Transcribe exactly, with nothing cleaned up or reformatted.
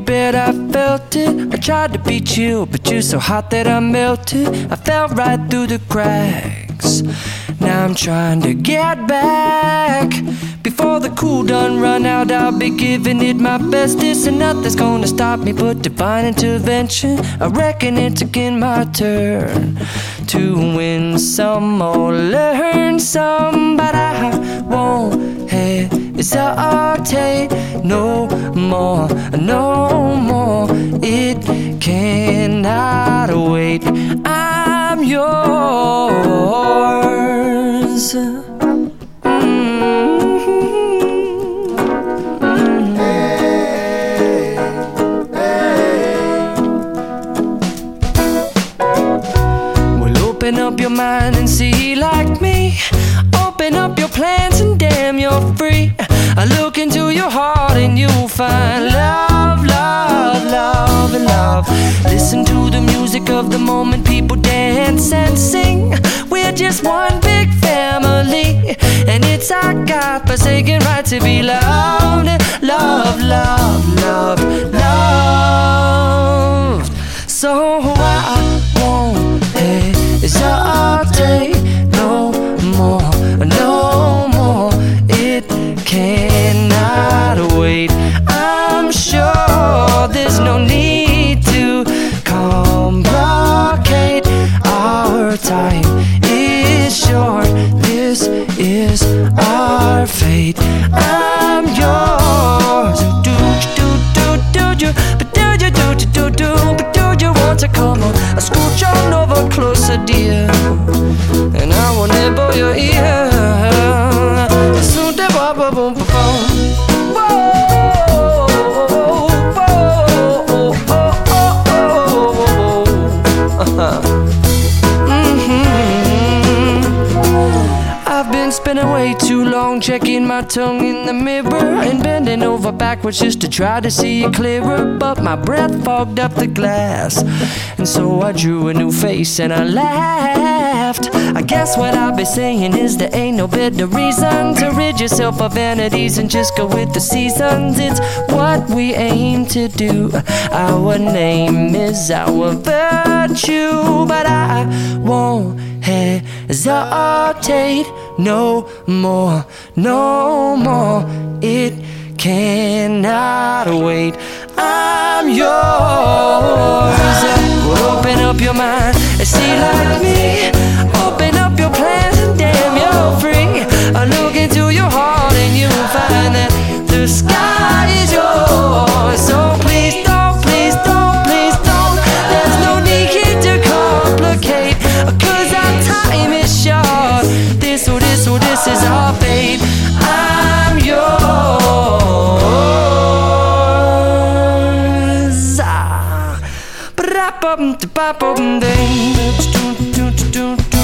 bet I felt it. I tried to be chill, but you're so hot that I melted. I fell right through the cracks. Now I'm trying to get back. Before the cool done run out, I'll be giving it my bestest, and nothing's gonna stop me but divine intervention. I reckon it's again my turn to win some or learn some, but I won't hesitate no more, no more. It cannot wait. I'm yours. Open up your mind and see like me. Open up your plans and damn, you're free. I look into your heart and you'll find love, love, love, and love. Listen to the music of the moment, people dance and sing. We're just one big family, and it's our God-forsaken right to be loved. Love, love, love, loved. So I won't hesitate no more, no more. It cannot wait. I'm sure there's no need to complicate. Our time is short. This is our fate. I'm yours. Do do do do do, but do you do do do do, but do you want to come on? I scooch on over closer, dear, and I will nibble your ear. Soon de ba ba boom ba boom. Whoa, whoa, oh, oh, oh, oh. Mm-hmm. I've been spending way too long checking my tongue in the mirror and bending over backwards just to try to see it clearer, but my breath fogged up the glass, and so I drew a new face and I laughed. I guess what I'll be saying is there ain't no better reason to rid yourself of vanities and just go with the seasons. It's what we aim to do. Our name is our virtue, but I won't hesitate no more, no more. It cannot wait. I'm yours. Well, open up your mind and see like me. Open up your plans and damn, you're free. I look into your heart and you'll find that the sky is yours. So please don't, please don't, please don't. There's no need here to complicate, 'cause our time is short. This or this or this is our fate. I'm yours. Ah. Ba-da-bum-da-ba-bum-ding.